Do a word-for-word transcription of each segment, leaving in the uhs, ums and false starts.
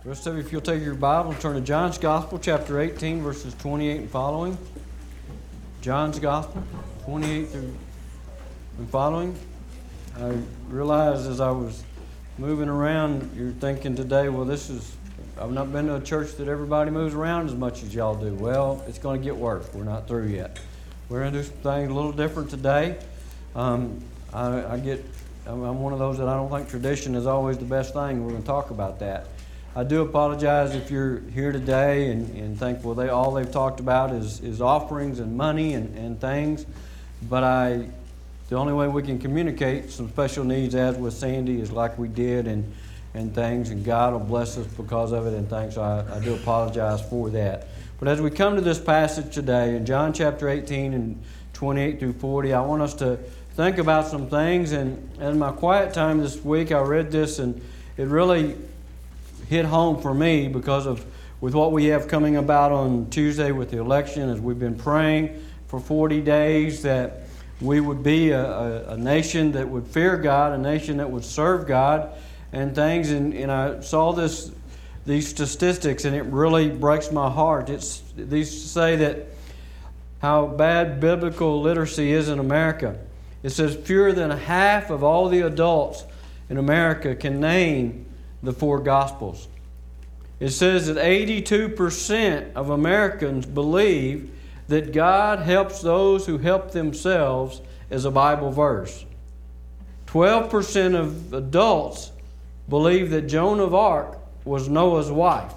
Rest of you, if you'll take your Bible and turn to John's Gospel, chapter eighteen, verses twenty-eight and following. John's Gospel, twenty-eight through and following. I realized as I was moving around, you're thinking today, well, this is, I've not been to a church that everybody moves around as much as y'all do. Well, it's going to get worse. We're not through yet. We're going to do some things a little different today. Um, I, I get, I'm, I'm one of those that I don't think tradition is always the best thing. We're going to talk about that. I do apologize if you're here today and, and think, well, they all they've talked about is, is offerings and money and, and things. But I, the only way we can communicate some special needs as with Sandy is like we did and, and things, and God will bless us because of it and things. So I, I do apologize for that. But as we come to this passage today in John chapter eighteen and twenty-eight through forty, I want us to think about some things. And in my quiet time this week, I read this and it really hit home for me because of with what we have coming about on Tuesday with the election, as we've been praying for forty days that we would be a, a, a nation that would fear God, a nation that would serve God and things. And, and I saw this these statistics and it really breaks my heart. It's these say that how bad biblical literacy is in America. It says fewer than half of all the adults in America can name the four Gospels. It says that eighty-two percent of Americans believe that God helps those who help themselves is a Bible verse. twelve percent of adults believe that Joan of Arc was Noah's wife.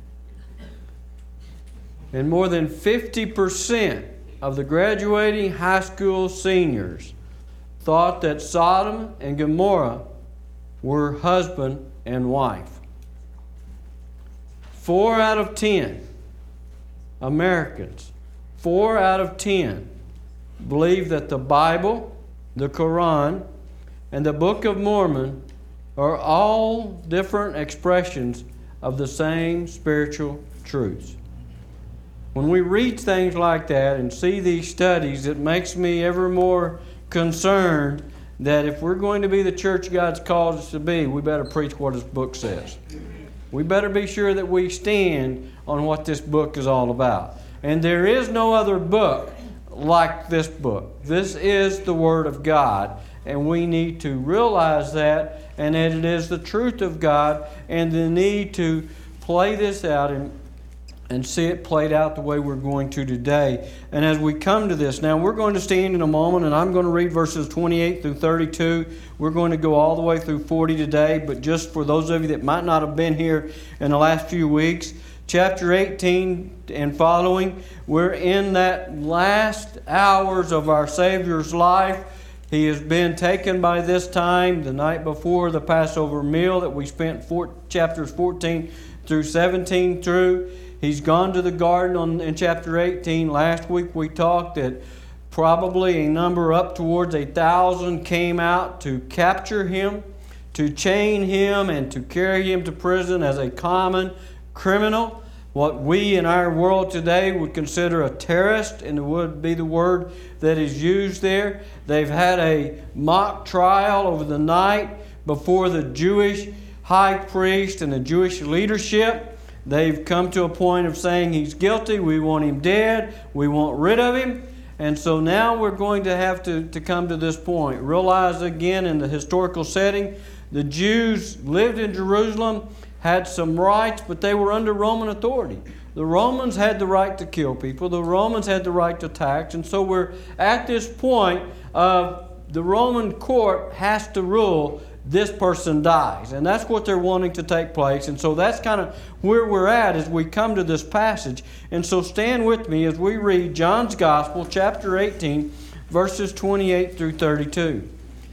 And more than fifty percent of the graduating high school seniors thought that Sodom and Gomorrah were husband and wife. Four out of ten Americans, four out of ten believe that the Bible, the Quran, and the Book of Mormon are all different expressions of the same spiritual truths. When we read things like that and see these studies, it makes me ever more concerned that if we're going to be the church God's called us to be, we better preach what His book says. We better be sure that we stand on what this book is all about. And there is no other book like this book. This is the Word of God. And we need to realize that, and that it is the truth of God, and the need to play this out and and see it played out the way we're going to today. And as we come to this, now we're going to stand in a moment, and I'm going to read verses twenty-eight through thirty-two. We're going to go all the way through forty today, but just for those of you that might not have been here in the last few weeks, chapter eighteen and following, we're in that last hours of our Savior's life. He has been taken by this time, the night before the Passover meal that we spent four, chapters fourteen through seventeen through. He's gone to the garden on, in chapter eighteen. Last week we talked that probably a number up towards a thousand came out to capture him, to chain him, and to carry him to prison as a common criminal. What we in our world today would consider a terrorist, and it would be the word that is used there. They've had a mock trial over the night before the Jewish high priest and the Jewish leadership. They've come to a point of saying he's guilty, we want him dead, we want rid of him. And so now we're going to have to, to come to this point. Realize again in the historical setting, the Jews lived in Jerusalem, had some rights, but they were under Roman authority. The Romans had the right to kill people. The Romans had the right to tax. And so we're at this point of the Roman court has to rule this person dies. And that's what they're wanting to take place. And so that's kind of where we're at as we come to this passage. And so stand with me as we read John's Gospel, chapter eighteen, verses twenty-eight through thirty-two.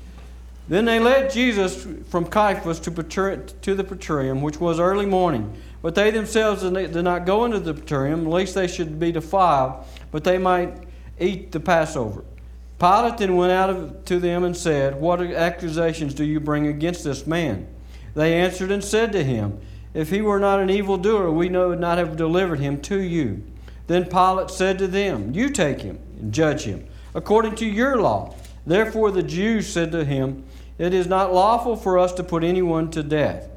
Then they led Jesus from Caiaphas to, to the Praetorium, which was early morning. But they themselves did not go into the Praetorium, lest they should be defiled, but they might eat the Passover. Pilate then went out of, to them and said, "What accusations do you bring against this man?" They answered and said to him, "If he were not an evildoer, we would not have delivered him to you." Then Pilate said to them, "You take him and judge him according to your law." Therefore the Jews said to him, "It is not lawful for us to put anyone to death."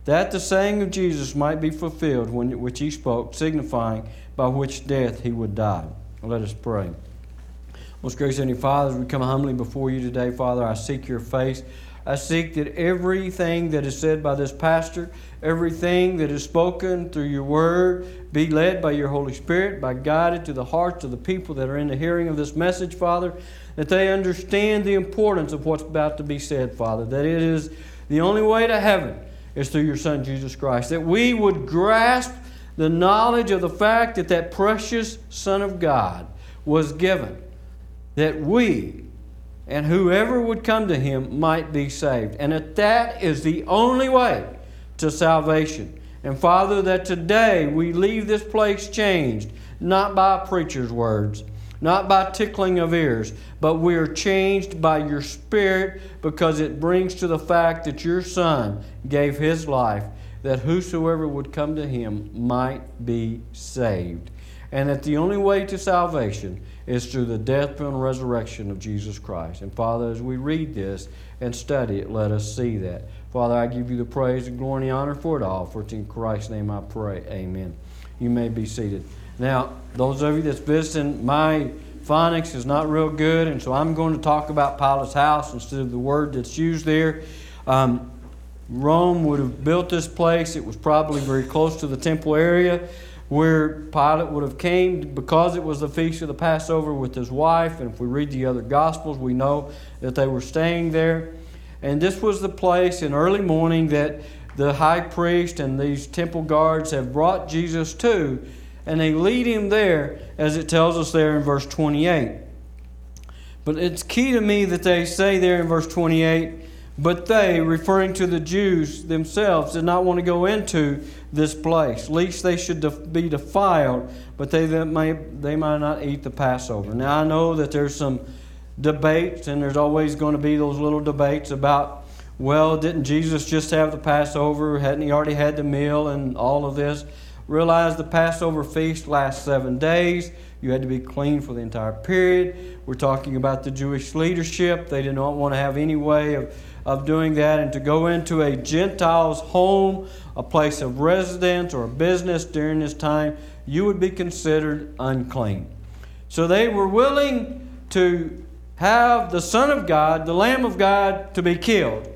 that the saying of Jesus might be fulfilled, when, which he spoke, signifying by which death he would die. Let us pray. Most gracious Heavenly Father, as we come humbly before you today, Father, I seek your face. I seek that everything that is said by this pastor, everything that is spoken through your word, be led by your Holy Spirit, by guided to the hearts of the people that are in the hearing of this message, Father, that they understand the importance of what's about to be said, Father, that it is the only way to heaven is through your Son, Jesus Christ, that we would grasp the knowledge of the fact that that precious Son of God was given, that we and whoever would come to him might be saved. And that that is the only way to salvation. And Father, that today we leave this place changed, not by a preacher's words, not by tickling of ears, but we are changed by your Spirit, because it brings to the fact that your Son gave his life, that whosoever would come to him might be saved. And that the only way to salvation is through the death, burial, and resurrection of Jesus Christ. And Father, as we read this and study it, let us see that. Father, I give you the praise and glory and the honor for it all. For it's in Christ's name I pray. Amen. You may be seated. Now, those of you that's visiting, my phonics is not real good, and so I'm going to talk about Pilate's house instead of the word that's used there. Um, Rome would have built this place. It was probably very close to the temple area where Pilate would have came, because it was the feast of the Passover, with his wife. And if we read the other Gospels, we know that they were staying there. And this was the place in early morning that the high priest and these temple guards have brought Jesus to, and they lead him there, as it tells us there in verse twenty-eight. But it's key to me that they say there in verse twenty-eight, but they, referring to the Jews themselves, did not want to go into this place, lest they should def- be defiled, but they that may they might not eat the Passover. Now I know that there's some debates, and there's always going to be those little debates about, well, didn't Jesus just have the Passover? Hadn't he already had the meal and all of this? Realize the Passover feast lasts seven days. You had to be clean for the entire period. We're talking about the Jewish leadership. They did not want to have any way of, of doing that. And to go into a Gentile's home, a place of residence or a business during this time, you would be considered unclean. So they were willing to have the Son of God, the Lamb of God, to be killed.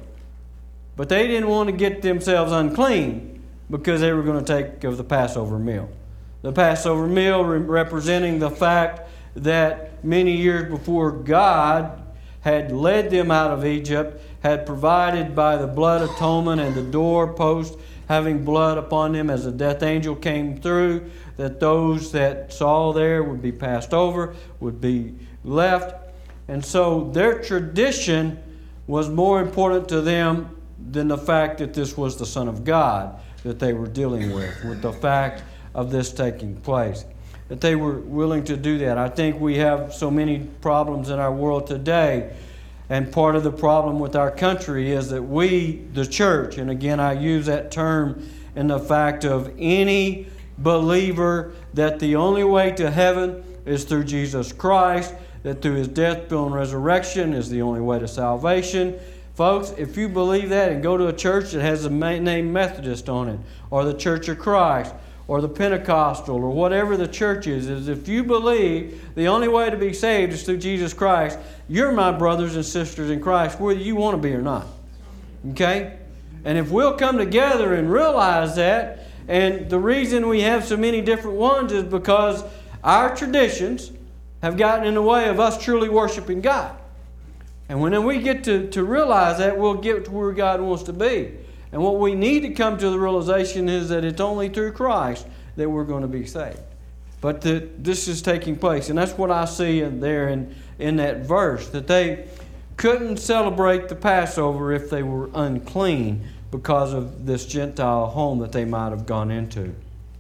But they didn't want to get themselves unclean, because they were going to take of the Passover meal. The Passover meal re- representing the fact that many years before God had led them out of Egypt, had provided by the blood atonement and the doorpost having blood upon them as the death angel came through, that those that saw there would be passed over, would be left. And so their tradition was more important to them than the fact that this was the Son of God that they were dealing with, with the fact of this taking place. That they were willing to do that. I think we have so many problems in our world today, and part of the problem with our country is that we, the church, and again I use that term in the fact of any believer, that the only way to heaven is through Jesus Christ, that through his death, burial, and resurrection is the only way to salvation. Folks, if you believe that and go to a church that has the name Methodist on it, or the Church of Christ, or the Pentecostal, or whatever the church is, is if you believe the only way to be saved is through Jesus Christ, you're my brothers and sisters in Christ, whether you want to be or not. Okay? And if we'll come together and realize that, and the reason we have so many different ones is because our traditions have gotten in the way of us truly worshiping God. And when we get to, to realize that, we'll get to where God wants to be. And what we need to come to the realization is that it's only through Christ that we're going to be saved. But that this is taking place. And that's what I see in there in, in that verse, that they couldn't celebrate the Passover if they were unclean because of this Gentile home that they might have gone into.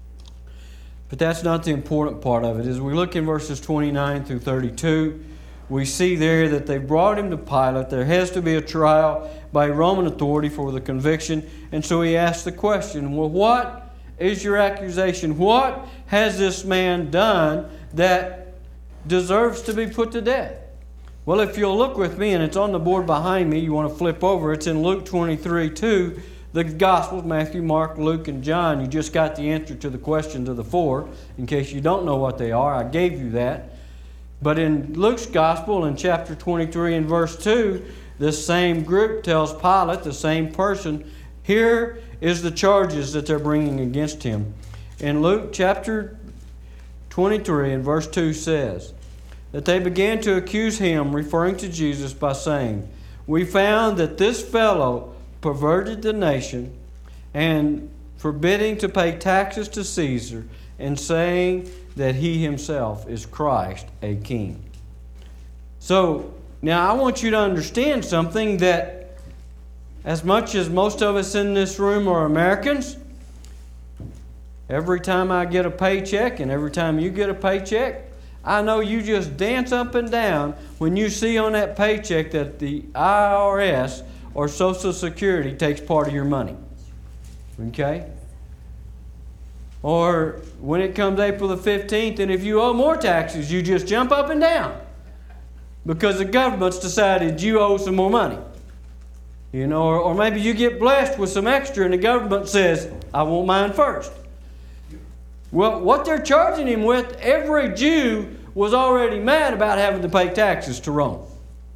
But that's not the important part of it. As we look in verses twenty-nine through thirty-two, we see there that they brought him to Pilate. There has to be a trial by Roman authority for the conviction. And so he asked the question, well, what is your accusation? What has this man done that deserves to be put to death? Well, if you'll look with me, and it's on the board behind me, you want to flip over, it's in Luke twenty-three two. the Gospels, Matthew, Mark, Luke, and John, you just got the answer to the questions of the four. In case you don't know what they are, I gave you that. But in Luke's Gospel, in chapter twenty-three and verse two, this same group tells Pilate, the same person, here is the charges that they're bringing against him. In Luke chapter twenty-three and verse two says that they began to accuse him, referring to Jesus, by saying, "We found that this fellow perverted the nation and forbidding to pay taxes to Caesar and saying that he himself is Christ, a king." So, now I want you to understand something, that as much as most of us in this room are Americans, every time I get a paycheck and every time you get a paycheck, I know you just dance up and down when you see on that paycheck that the I R S or Social Security takes part of your money. Okay? Or when it comes April the fifteenth, and if you owe more taxes, you just jump up and down because the government's decided you owe some more money. You know, or, or maybe you get blessed with some extra and the government says, "I want mine first." Well, what they're charging him with, every Jew was already mad about having to pay taxes to Rome.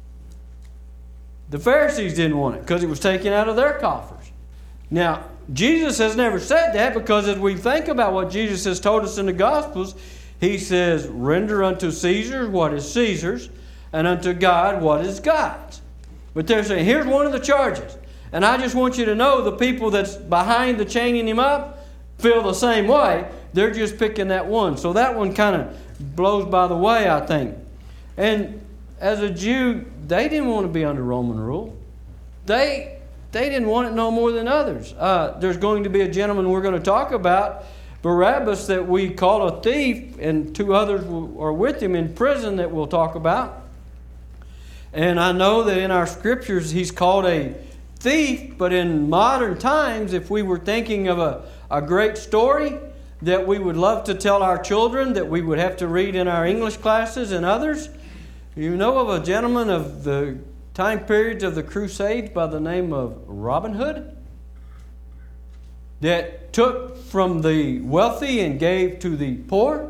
The Pharisees didn't want it because it was taken out of their coffers. Now, Jesus has never said that, because as we think about what Jesus has told us in the Gospels, he says, "Render unto Caesar what is Caesar's, and unto God what is God's." But they're saying, here's one of the charges. And I just want you to know the people that's behind the chaining him up feel the same way. They're just picking that one. So that one kind of blows by the way, I think. And as a Jew, they didn't want to be under Roman rule. They they didn't want it no more than others. Uh, there's going to be a gentleman we're going to talk about, Barabbas, that we call a thief, and two others are with him in prison that we'll talk about. And I know that in our scriptures he's called a thief, but in modern times, if we were thinking of a, a great story that we would love to tell our children, that we would have to read in our English classes and others, you know of a gentleman of the time periods of the Crusades by the name of Robin Hood, that took from the wealthy and gave to the poor?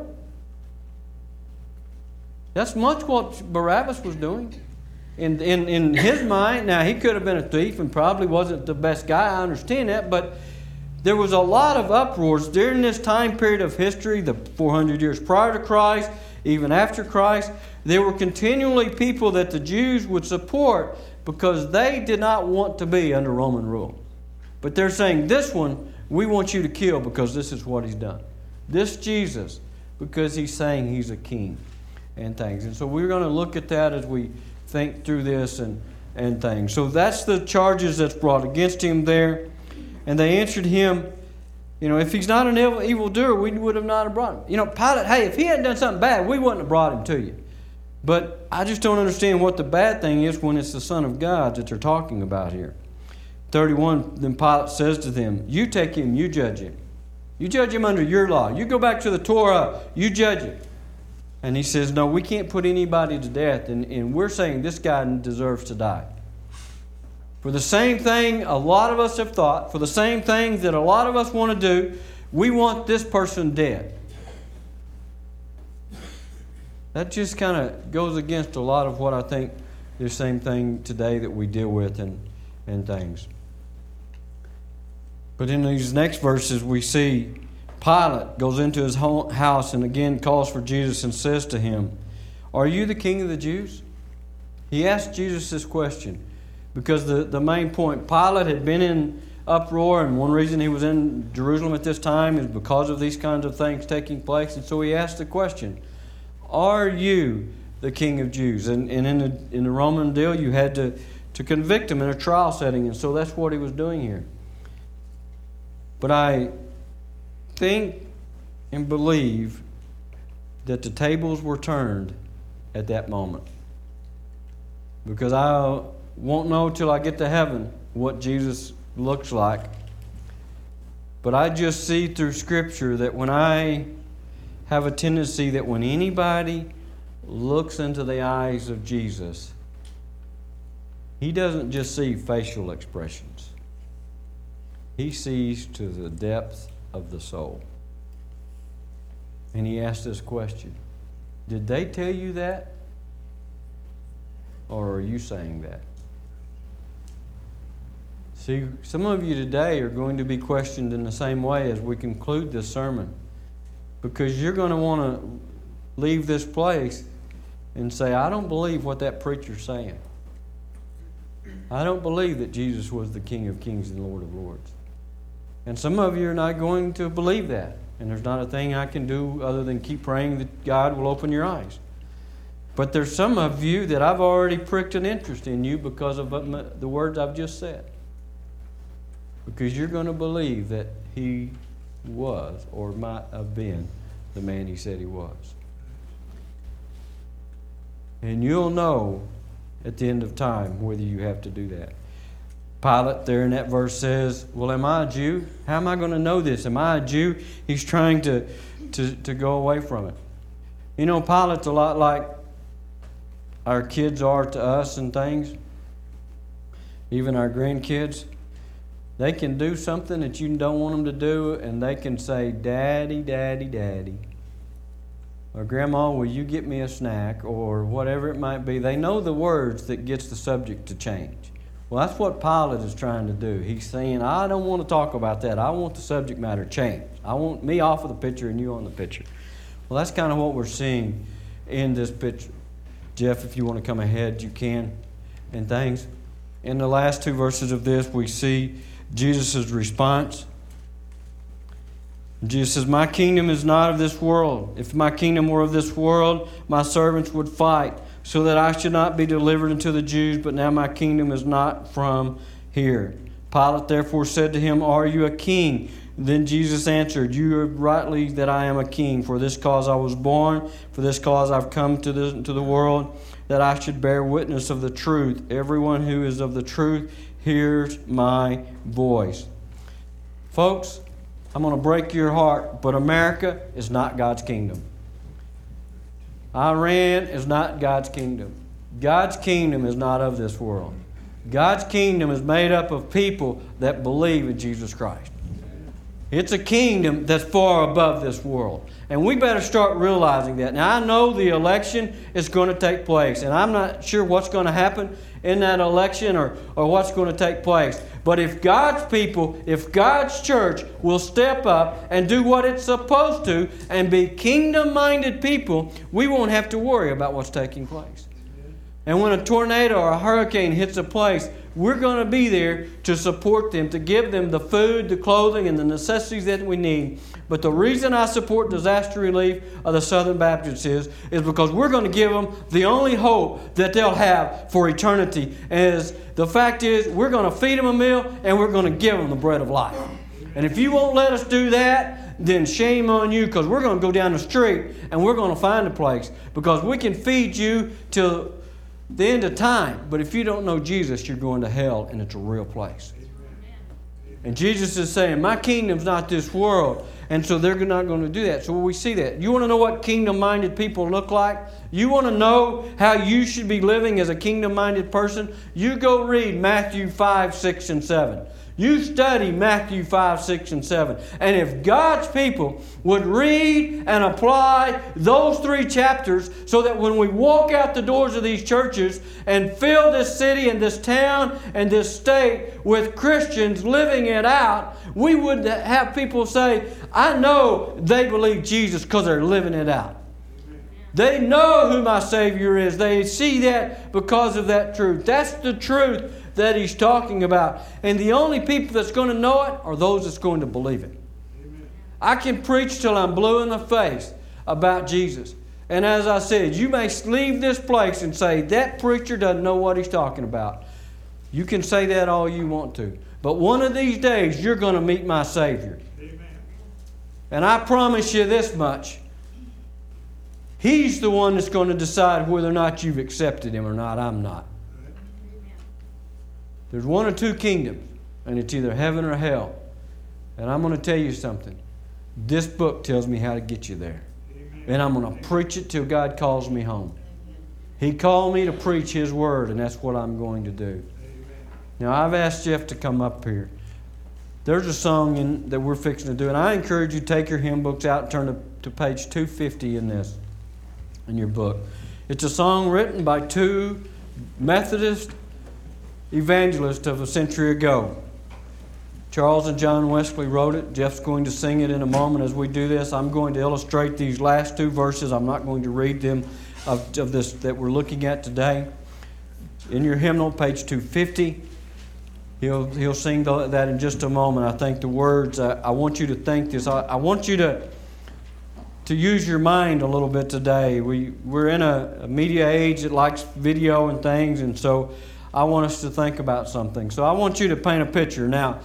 That's much what Barabbas was doing. In, in, in his mind, now he could have been a thief and probably wasn't the best guy, I understand that, but there was a lot of uproars during this time period of history, the four hundred years prior to Christ, even after Christ. There were continually people that the Jews would support because they did not want to be under Roman rule. But they're saying, this one, we want you to kill because this is what he's done. This Jesus, because he's saying he's a king and things. And so we're going to look at that as we think through this and, and things. So that's the charges that's brought against him there. And they answered him, you know, if he's not an evil, evildoer, we would have not have brought him. You know, Pilate, hey, if he hadn't done something bad, we wouldn't have brought him to you. But I just don't understand what the bad thing is when it's the Son of God that they're talking about here. thirty-one, then Pilate says to them, you take him, you judge him. You judge him under your law. You go back to the Torah, you judge him. And he says, no, we can't put anybody to death. And, and we're saying this guy deserves to die. For the same thing a lot of us have thought, for the same things that a lot of us want to do, we want this person dead. That just kind of goes against a lot of what I think the same thing today that we deal with and, and things. But in these next verses we see Pilate goes into his house and again calls for Jesus and says to him, are you the king of the Jews? He asked Jesus this question because the, the main point, Pilate had been in uproar, and one reason he was in Jerusalem at this time is because of these kinds of things taking place. And so he asked the question, are you the king of Jews? And, and in, the, in the Roman deal, you had to, to convict him in a trial setting, and so that's what he was doing here. But I think and believe that the tables were turned at that moment. Because I won't know till I get to heaven what Jesus looks like. But I just see through Scripture that when I have a tendency that when anybody looks into the eyes of Jesus, he doesn't just see facial expressions. He sees to the depth of the soul. And he asked this question, did they tell you that? Or are you saying that? See, some of you today are going to be questioned in the same way as we conclude this sermon. Because you're going to want to leave this place and say, I don't believe what that preacher's saying. I don't believe that Jesus was the King of Kings and Lord of Lords. And some of you are not going to believe that. And there's not a thing I can do other than keep praying that God will open your eyes. But there's some of you that I've already pricked an interest in you because of the words I've just said. Because you're going to believe that he was or might have been the man he said he was. And you'll know at the end of time whether you have to do that. Pilate there in that verse says, well, am I a Jew? How am I going to know this? Am I a Jew? He's trying to, to, to go away from it. You know, Pilate's a lot like our kids are to us and things. Even our grandkids. They can do something that you don't want them to do, and they can say, Daddy, Daddy, Daddy. Or Grandma, will you get me a snack? Or whatever it might be. They know the words that gets the subject to change. Well, that's what Pilate is trying to do. He's saying, I don't want to talk about that. I want the subject matter changed. I want me off of the picture and you on the picture. Well, that's kind of what we're seeing in this picture. Jeff, if you want to come ahead, you can. And things. In the last two verses of this, we see Jesus' response. Jesus says, my kingdom is not of this world. If my kingdom were of this world, my servants would fight, so that I should not be delivered unto the Jews, but now my kingdom is not from here. Pilate therefore said to him, are you a king? Then Jesus answered, you are rightly that I am a king. For this cause I was born, for this cause I've come to the, to the world, that I should bear witness of the truth. Everyone who is of the truth hears my voice. Folks, I'm going to break your heart, but America is not God's kingdom. Iran is not God's kingdom. God's kingdom is not of this world. God's kingdom is made up of people that believe in Jesus Christ. It's a kingdom that's far above this world. And we better start realizing that. Now, I know the election is going to take place, and I'm not sure what's going to happen in that election or, or what's going to take place. But if God's people, if God's church will step up and do what it's supposed to and be kingdom-minded people, we won't have to worry about what's taking place. And when a tornado or a hurricane hits a place, we're going to be there to support them, to give them the food, the clothing, and the necessities that we need. But the reason I support disaster relief of the Southern Baptists is, is because we're going to give them the only hope that they'll have for eternity. Is the fact is, we're going to feed them a meal and we're going to give them the bread of life. And if you won't let us do that, then shame on you, because we're going to go down the street and we're going to find a place, because we can feed you till the end of time. But if you don't know Jesus, you're going to hell, and it's a real place. And Jesus is saying, my kingdom's not this world. And so they're not going to do that. So we see that. You want to know what kingdom-minded people look like? You want to know how you should be living as a kingdom-minded person? You go read Matthew five, six, and seven. You study Matthew five, six, and seven. And if God's people would read and apply those three chapters, so that when we walk out the doors of these churches and fill this city and this town and this state with Christians living it out, we would have people say, I know they believe Jesus because they're living it out. They know who my Savior is. They see that because of that truth. That's the truth that he's talking about. And the only people that's going to know it are those that's going to believe it. Amen. I can preach till I'm blue in the face about Jesus. And as I said, you may leave this place and say, that preacher doesn't know what he's talking about. You can say that all you want to. But one of these days, you're going to meet my Savior. Amen. And I promise you this much. He's the one that's going to decide whether or not you've accepted Him or not. I'm not. There's one or two kingdoms, and it's either heaven or hell. And I'm going to tell you something. This book tells me how to get you there. Amen. And I'm going to preach it till God calls me home. He called me to preach His Word, and that's what I'm going to do. Amen. Now, I've asked Jeff to come up here. there's a song in, that we're fixing to do, and I encourage you to take your hymn books out and turn to, to page two fifty in this, in your book. It's a song written by two Methodist evangelists of a century ago. Charles and John Wesley wrote it. Jeff's going to sing it in a moment as we do this. I'm going to illustrate these last two verses. I'm not going to read them of, of this that we're looking at today. In your hymnal, page two fifty, he'll he'll sing the, that in just a moment. I think the words, uh, I want you to think this. I, I want you to to use your mind a little bit today. We, we're in a, a media age that likes video and things, and so I want us to think about something. So I want you to paint a picture. Now,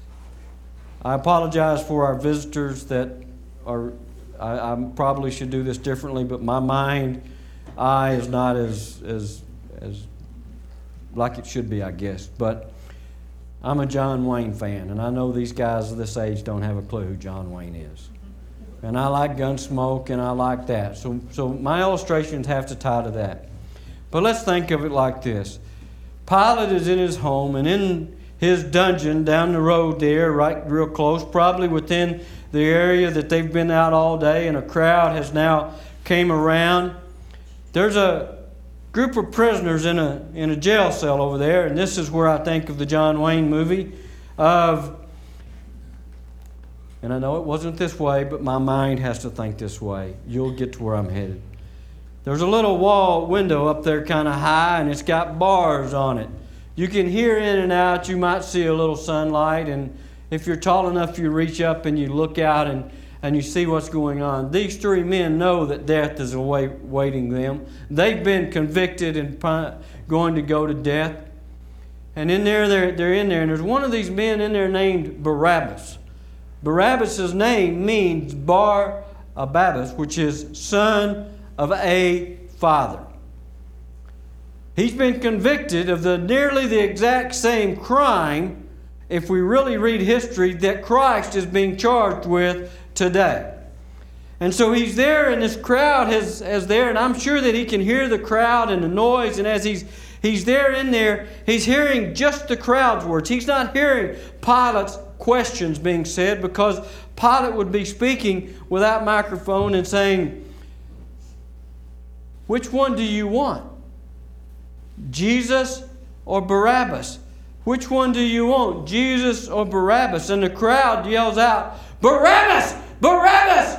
I apologize for our visitors that are, I, I probably should do this differently, but my mind eye is not as, as, as like it should be, I guess. But I'm a John Wayne fan, and I know these guys of this age don't have a clue who John Wayne is. And I like Gunsmoke, and I like that. So, so my illustrations have to tie to that. But let's think of it like this. Pilate is in his home, and in his dungeon down the road there, right real close, probably within the area that they've been out all day, and a crowd has now came around. There's a group of prisoners in a in a jail cell over there, and this is where I think of the John Wayne movie of, and I know it wasn't this way, but my mind has to think this way. You'll get to where I'm headed. There's a little wall window up there kind of high, and it's got bars on it. You can hear in and out. You might see a little sunlight, and if you're tall enough, you reach up and you look out and, and you see what's going on. These three men know that death is awaiting them. They've been convicted and going to go to death. And in there, they're, they're in there, and there's one of these men in there named Barabbas. Barabbas' name means Bar Abbas, which is son of a father. He's been convicted of the nearly the exact same crime, if we really read history, that Christ is being charged with today. And so he's there, and this crowd has, is there, and I'm sure that he can hear the crowd and the noise, and as he's he's there in there, he's hearing just the crowd's words. He's not hearing Pilate's questions being said, because Pilate would be speaking without microphone and saying, "Which one do you want? Jesus or Barabbas? Which one do you want? Jesus or Barabbas?" And the crowd yells out, "Barabbas! Barabbas!"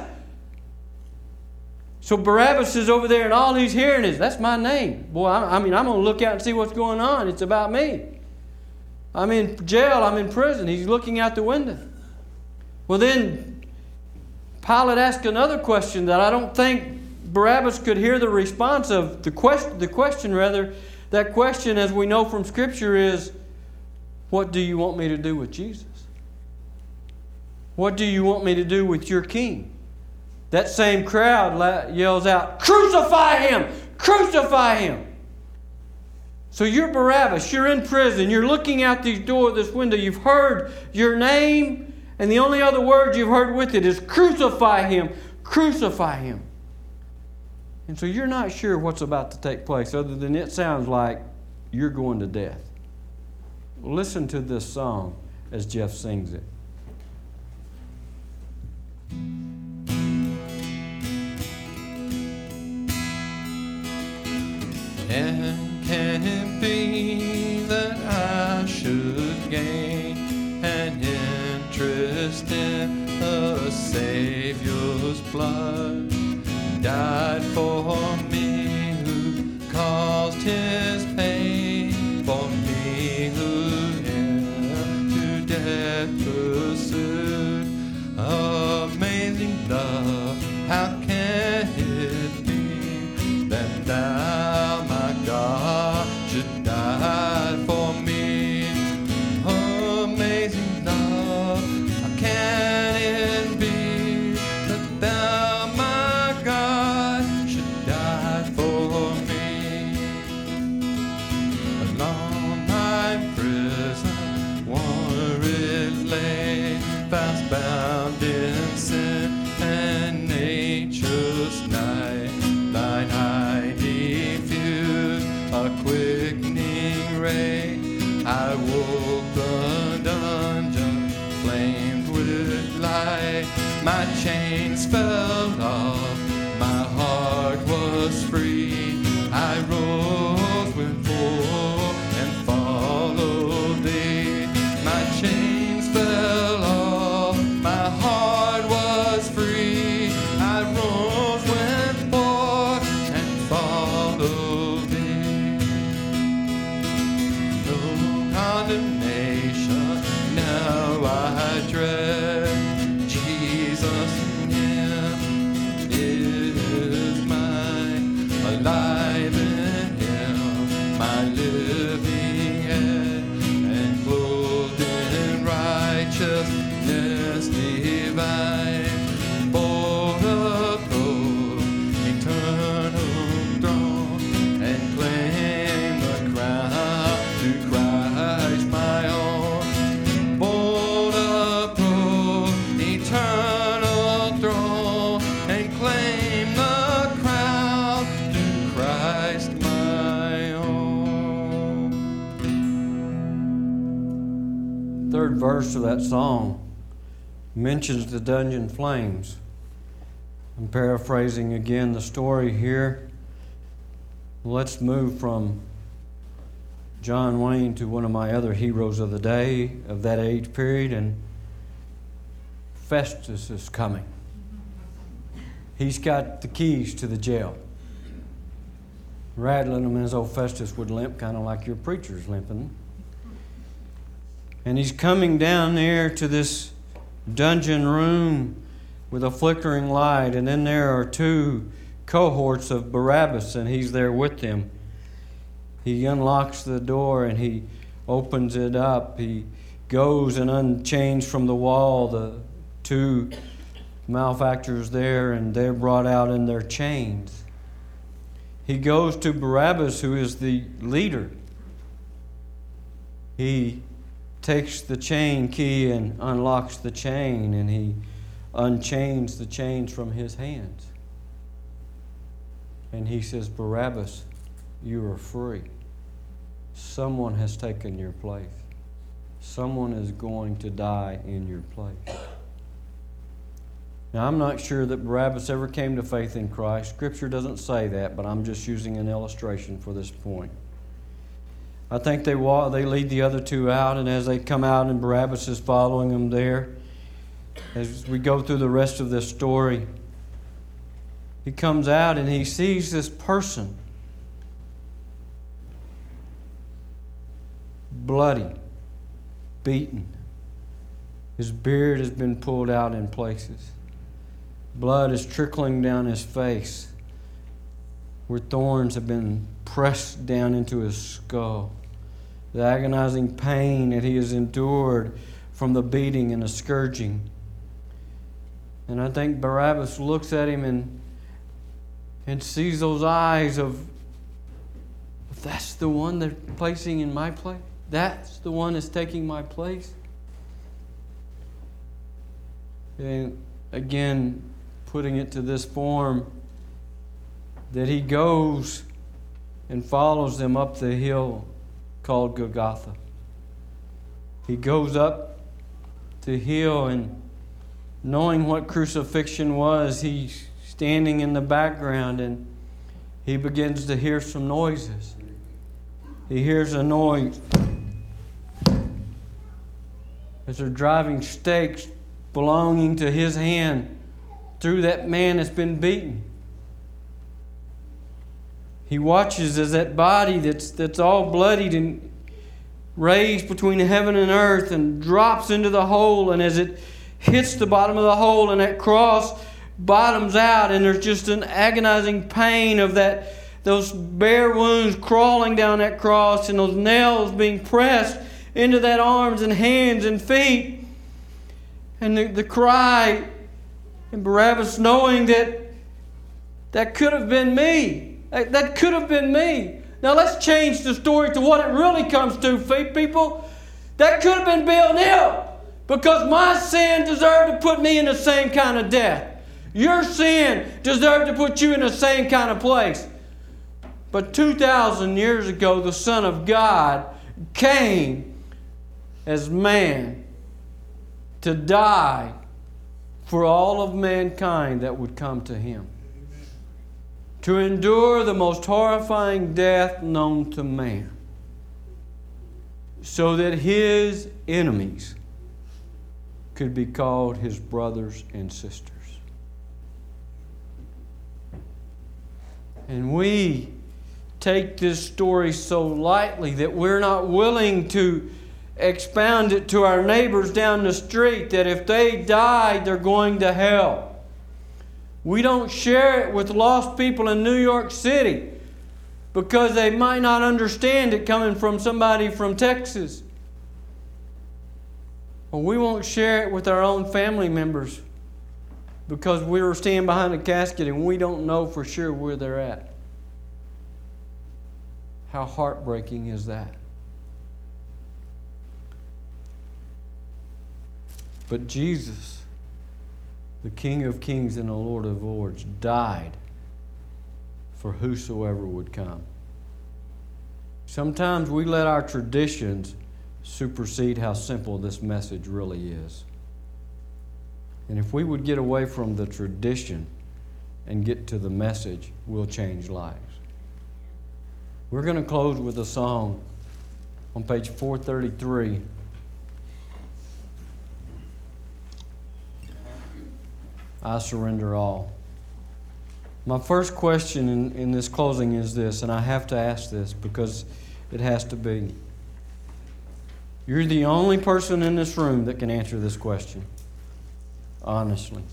So Barabbas is over there, and all he's hearing is, "That's my name. Boy, I, I mean, I'm going to look out and see what's going on. It's about me. I'm in jail. I'm in prison." He's looking out the window. Well, then Pilate asked another question that I don't think Barabbas could hear the response of. The question, the question rather, that question, as we know from Scripture, is, "What do you want me to do with Jesus? What do you want me to do with your king?" That same crowd yells out, "Crucify him! Crucify him!" So you're Barabbas, you're in prison, you're looking out these door, this window, you've heard your name, and the only other word you've heard with it is crucify him, crucify him. And so you're not sure what's about to take place, other than it sounds like you're going to death. Listen to this song as Jeff sings it. And can it be that I should gain an interest in the Savior's blood? Died for me, who caused his pain, for me who am to death pursued. Amazing love, how can it be that thou, my God, should die for me? Amazing love, how can it be that thou, my God, should die for me? Along my prison warrant lay, fast bound in sin and nature's night. Thine eye diffused a quickening ray. I woke the dungeon flame. my chains fell off, my heart was free. I rose, went forth, and followed thee. My chains fell off, my heart was free. I rose, went forth, and followed thee. No condemnation now I dread. Jesus in Him is mine, alive in Him, my living head, and clothed in righteousness divine. For the throne, eternal throne, and claim the crown to Christ my own. For the throne, eternal throne, and claim the crown to Christ my own. Third verse of that song mentions the dungeon flames. I'm paraphrasing again the story here. Let's move from John Wayne to one of my other heroes of the day, of that age period, and Festus is coming. He's got the keys to the jail. Rattling them as old Festus would limp, kind of like your preacher's limping. And he's coming down there to this dungeon room with a flickering light, and then there are two cohorts of Barabbas, and he's there with them. He unlocks the door and he opens it up. He goes and unchains from the wall the two malefactors there, and they're brought out in their chains. He goes to Barabbas, who is the leader. He takes the chain key and unlocks the chain, and he unchains the chains from his hands. And he says, Barabbas, you are free. Someone has taken your place. Someone is going to die in your place. Now, I'm not sure that Barabbas ever came to faith in Christ. Scripture doesn't say that, but I'm just using an illustration for this point. I think they walk, they lead the other two out, and as they come out and Barabbas is following them there, as we go through the rest of this story, he comes out and he sees this person, bloody, beaten. His beard has been pulled out in places. Blood is trickling down his face, where thorns have been pressed down into his skull. The agonizing pain that he has endured from the beating and the scourging. And I think Barabbas looks at him and, and sees those eyes of, if that's the one they're placing in my place, that's the one that's taking my place. And again, putting it to this form, that he goes and follows them up the hill called Golgotha. He goes up the hill, and knowing what crucifixion was, he's standing in the background, and he begins to hear some noises. He hears a noise as they're driving stakes belonging to his hand through that man that's been beaten. He watches as that body that's that's all bloodied and raised between heaven and earth and drops into the hole, and as it hits the bottom of the hole and that cross bottoms out, and there's just an agonizing pain of that, those bare wounds crawling down that cross and those nails being pressed into that arms and hands and feet. And the, the cry, and Barabbas knowing that that could have been me. That, that could have been me. Now let's change the story to what it really comes to, people. That could have been Bill Neal, because my sin deserved to put me in the same kind of death. Your sin deserved to put you in the same kind of place. But two thousand years ago, the Son of God came as man to die for all of mankind that would come to Him. To endure the most horrifying death known to man, so that His enemies could be called His brothers and sisters. And we take this story so lightly that we're not willing to expound it to our neighbors down the street that if they die, they're going to hell. We don't share it with lost people in New York City because they might not understand it coming from somebody from Texas. Or we won't share it with our own family members because we were standing behind a casket and we don't know for sure where they're at. How heartbreaking is that? But Jesus, the King of Kings and the Lord of Lords, died for whosoever would come. Sometimes we let our traditions supersede how simple this message really is. And if we would get away from the tradition and get to the message, we'll change lives. We're going to close with a song on page four thirty-three. I surrender all. My first question in, in this closing is this, and I have to ask this because it has to be. You're the only person in this room that can answer this question, honestly.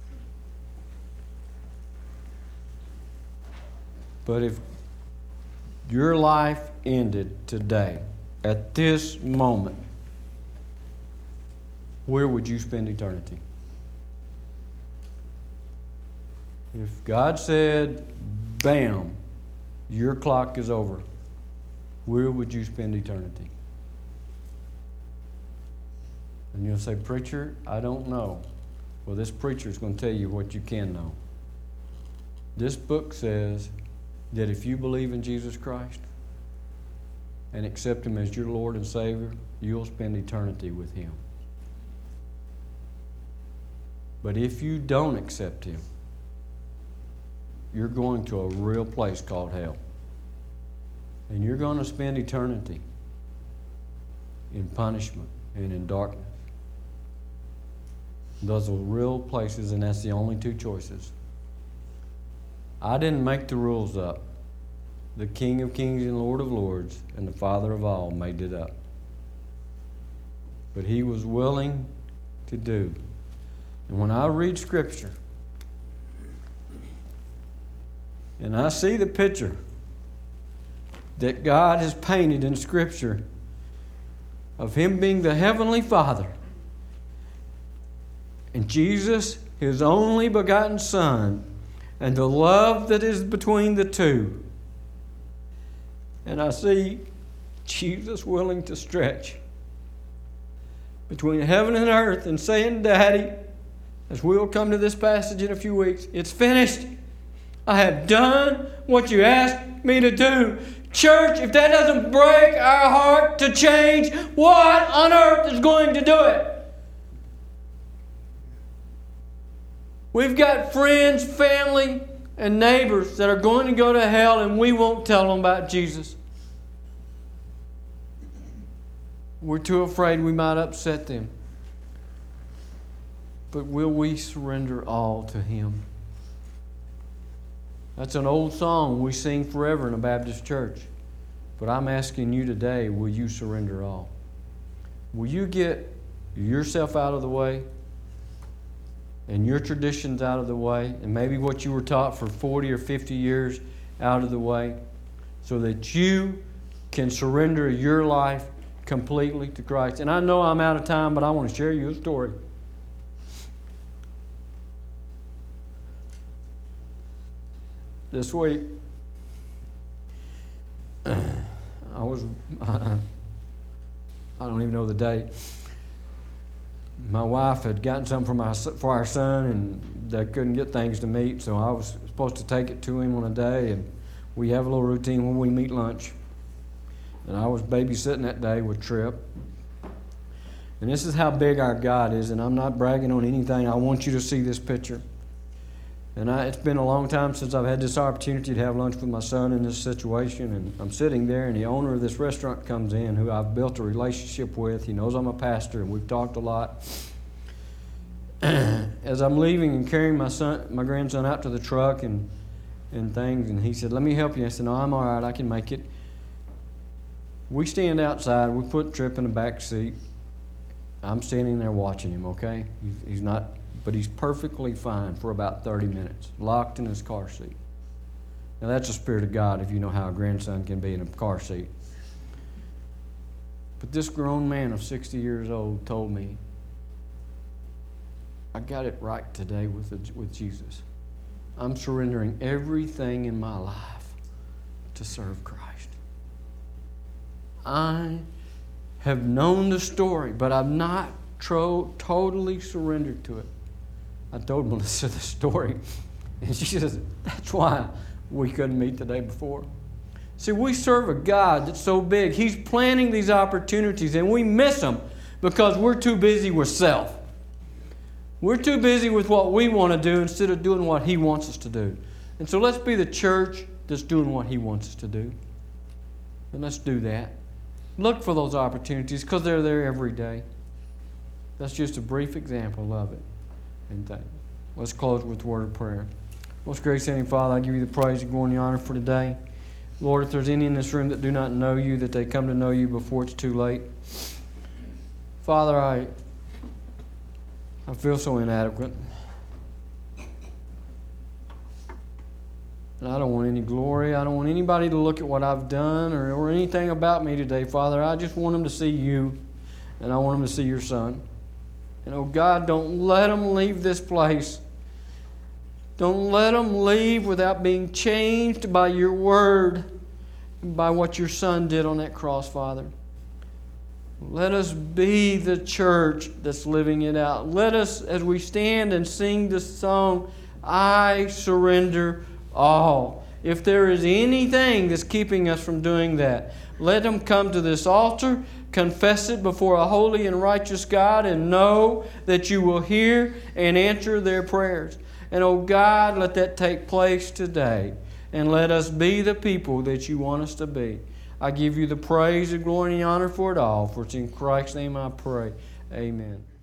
But if your life ended today, at this moment, where would you spend eternity? If God said, bam, your clock is over, where would you spend eternity? And you'll say, preacher, I don't know. Well, this preacher is going to tell you what you can know. This book says that if you believe in Jesus Christ and accept Him as your Lord and Savior, you'll spend eternity with Him. But if you don't accept Him, you're going to a real place called hell. And you're going to spend eternity in punishment and in darkness. Those are real places, and that's the only two choices. I didn't make the rules up. The King of Kings and Lord of Lords and the Father of all made it up. But He was willing to do. And when I read Scripture, and I see the picture that God has painted in Scripture of Him being the Heavenly Father and Jesus, His only begotten Son, and the love that is between the two. And I see Jesus willing to stretch between heaven and earth and saying, Daddy, as we'll come to this passage in a few weeks, it's finished. I have done what you asked me to do. Church, if that doesn't break our heart to change, what on earth is going to do it? We've got friends, family, and neighbors that are going to go to hell, and we won't tell them about Jesus. We're too afraid we might upset them. But will we surrender all to Him? That's an old song we sing forever in a Baptist church. But I'm asking you today, will you surrender all? Will you get yourself out of the way and your traditions out of the way and maybe what you were taught for forty or fifty years out of the way so that you can surrender your life completely to Christ? And I know I'm out of time, but I want to share you a story. This week, I was, I don't even know the date. My wife had gotten something for, my, for our son, and they couldn't get things to meet, so I was supposed to take it to him on a day, and we have a little routine when we meet lunch. And I was babysitting that day with Tripp. And this is how big our God is, and I'm not bragging on anything. I want you to see this picture. And I, it's been a long time since I've had this opportunity to have lunch with my son in this situation. And I'm sitting there, and the owner of this restaurant comes in, who I've built a relationship with. He knows I'm a pastor, and we've talked a lot. As I'm leaving and carrying my son, my grandson out to the truck and and things, and he said, "Let me help you." I said, "No, I'm all right. I can make it." We stand outside. We put Trip in the back seat. I'm standing there watching him, okay? He's, he's not... But he's perfectly fine for about thirty minutes, locked in his car seat. Now, that's the Spirit of God, if you know how a grandson can be in a car seat. But this grown man of sixty years old told me, "I got it right today with, the, with Jesus. I'm surrendering everything in my life to serve Christ. I have known the story, but I've not tro- totally surrendered to it." I told Melissa the story, and she says, "That's why we couldn't meet the day before." See, we serve a God that's so big. He's planning these opportunities, and we miss them because we're too busy with self. We're too busy with what we want to do instead of doing what He wants us to do. And so let's be the church that's doing what He wants us to do. And let's do that. Look for those opportunities because they're there every day. That's just a brief example of it. And thank you. Let's close with a word of prayer. Most gracious Heavenly Father, I give you the praise and glory and the honor for today. Lord, if there's any in this room that do not know you, that they come to know you before it's too late. Father, I, I feel so inadequate. And I don't want any glory. I don't want anybody to look at what I've done or, or anything about me today, Father. I just want them to see you, and I want them to see your Son. And, oh, God, don't let them leave this place. Don't let them leave without being changed by your word and by what your Son did on that cross, Father. Let us be the church that's living it out. Let us, as we stand and sing this song, "I surrender all." If there is anything that's keeping us from doing that, let them come to this altar, confess it before a holy and righteous God, and know that you will hear and answer their prayers. And, oh God, let that take place today. And let us be the people that you want us to be. I give you the praise, the glory, and the honor for it all. For it's in Christ's name I pray. Amen.